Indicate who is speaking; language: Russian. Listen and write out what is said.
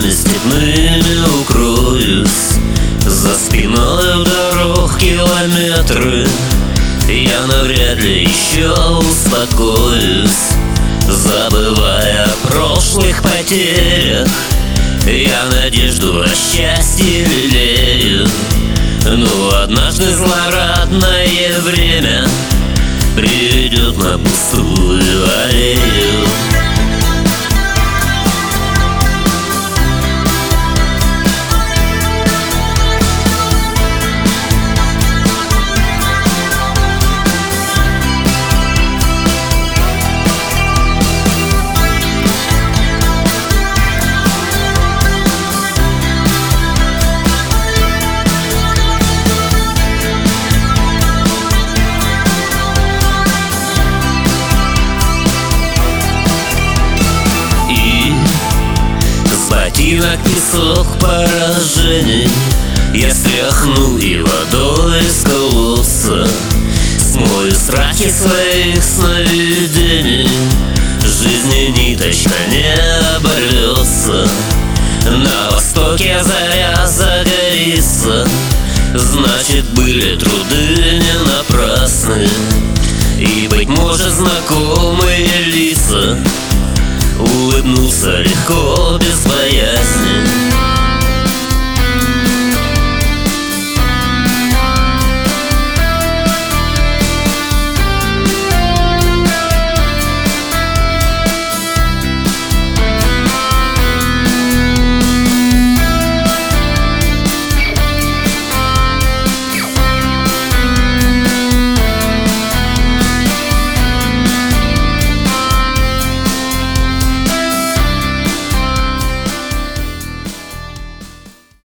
Speaker 1: снегами степными укроюсь. За спиной дорог километры, я навряд ли еще успокоюсь. Забывая о прошлых потерях, я надежду о счастье лелею. Но однажды злорадное время приведет на пустую аллею. Ботинок песок поражений я стряхну и водой из колодца смою страхи своих сновидений. Жизни ниточка не оборвется, на востоке заря загорится. Значит, были труды не напрасны, и, быть может, знакомые лица улыбнулся легко, без боязни.